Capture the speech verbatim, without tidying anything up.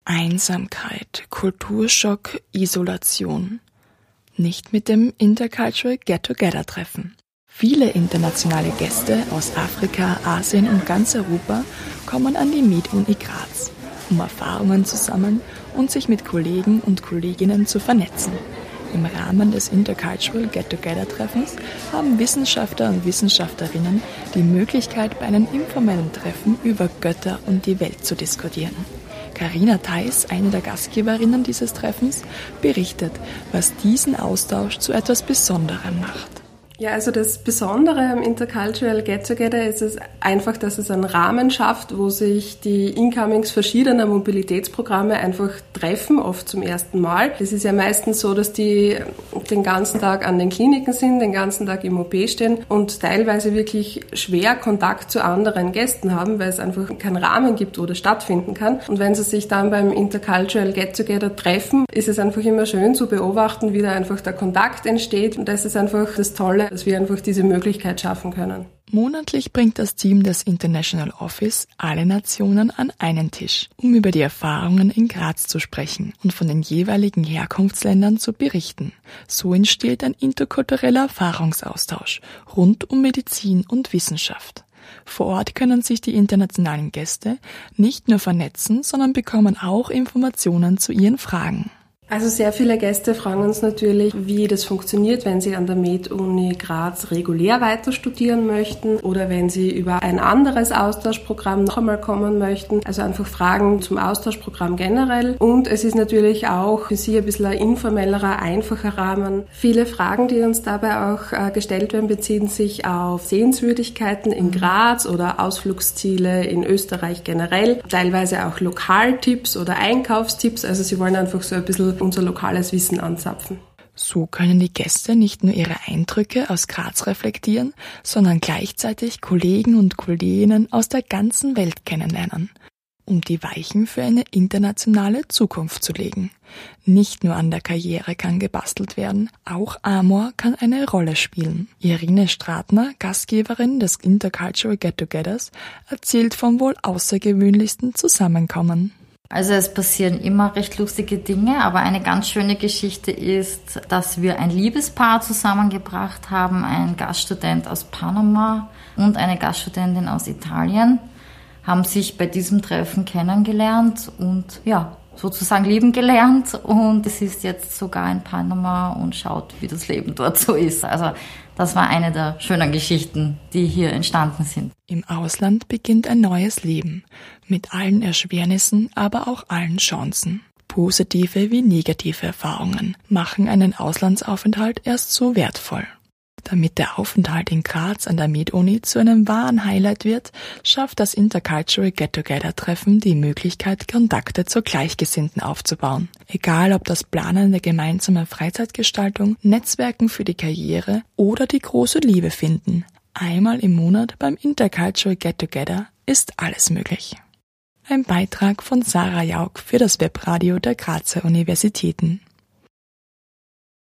Einsamkeit, Kulturschock, Isolation. Nicht mit dem Intercultural Get-Together-Treffen. Viele internationale Gäste aus Afrika, Asien und ganz Europa kommen an die MedUni Graz, um Erfahrungen zu sammeln und sich mit Kollegen und Kolleginnen zu vernetzen. Im Rahmen des Intercultural Get-Together-Treffens haben Wissenschaftler und Wissenschaftlerinnen die Möglichkeit, bei einem informellen Treffen über Götter und die Welt zu diskutieren. Carina Theis, eine der Gastgeberinnen dieses Treffens, berichtet, was diesen Austausch zu etwas Besonderem macht. Ja, also das Besondere am Intercultural Get-Together ist es einfach, dass es einen Rahmen schafft, wo sich die Incomings verschiedener Mobilitätsprogramme einfach treffen, oft zum ersten Mal. Es ist ja meistens so, dass die den ganzen Tag an den Kliniken sind, den ganzen Tag im O P stehen und teilweise wirklich schwer Kontakt zu anderen Gästen haben, weil es einfach keinen Rahmen gibt, wo das stattfinden kann. Und wenn sie sich dann beim Intercultural Get-Together treffen, ist es einfach immer schön zu beobachten, wie da einfach der Kontakt entsteht. Und das ist einfach das Tolle, dass wir einfach diese Möglichkeit schaffen können. Monatlich bringt das Team des International Office alle Nationen an einen Tisch, um über die Erfahrungen in Graz zu sprechen und von den jeweiligen Herkunftsländern zu berichten. So entsteht ein interkultureller Erfahrungsaustausch rund um Medizin und Wissenschaft. Vor Ort können sich die internationalen Gäste nicht nur vernetzen, sondern bekommen auch Informationen zu ihren Fragen. Also sehr viele Gäste fragen uns natürlich, wie das funktioniert, wenn sie an der MedUni Graz regulär weiter studieren möchten oder wenn sie über ein anderes Austauschprogramm noch einmal kommen möchten. Also einfach Fragen zum Austauschprogramm generell. Und es ist natürlich auch für sie ein bisschen ein informellerer, einfacher Rahmen. Viele Fragen, die uns dabei auch gestellt werden, beziehen sich auf Sehenswürdigkeiten in Graz oder Ausflugsziele in Österreich generell. Teilweise auch Lokaltipps oder Einkaufstipps. Also sie wollen einfach so ein bisschen unser lokales Wissen anzapfen. So können die Gäste nicht nur ihre Eindrücke aus Graz reflektieren, sondern gleichzeitig Kollegen und Kolleginnen aus der ganzen Welt kennenlernen, um die Weichen für eine internationale Zukunft zu legen. Nicht nur an der Karriere kann gebastelt werden, auch Amor kann eine Rolle spielen. Irine Stratner, Gastgeberin des Intercultural Get-Togethers, erzählt vom wohl außergewöhnlichsten Zusammenkommen. Also es passieren immer recht lustige Dinge, aber eine ganz schöne Geschichte ist, dass wir ein Liebespaar zusammengebracht haben, ein Gaststudent aus Panama und eine Gaststudentin aus Italien, haben sich bei diesem Treffen kennengelernt und ja, sozusagen lieben gelernt und es ist jetzt sogar in Panama und schaut, wie das Leben dort so ist. Also das war eine der schönen Geschichten, die hier entstanden sind. Im Ausland beginnt ein neues Leben, mit allen Erschwernissen, aber auch allen Chancen. Positive wie negative Erfahrungen machen einen Auslandsaufenthalt erst so wertvoll. Damit der Aufenthalt in Graz an der MedUni zu einem wahren Highlight wird, schafft das Intercultural Get-Together-Treffen die Möglichkeit, Kontakte zu Gleichgesinnten aufzubauen. Egal ob das Planen der gemeinsamen Freizeitgestaltung, Netzwerken für die Karriere oder die große Liebe finden. Einmal im Monat beim Intercultural Get-Together ist alles möglich. Ein Beitrag von Sarah Jauch für das Webradio der Grazer Universitäten.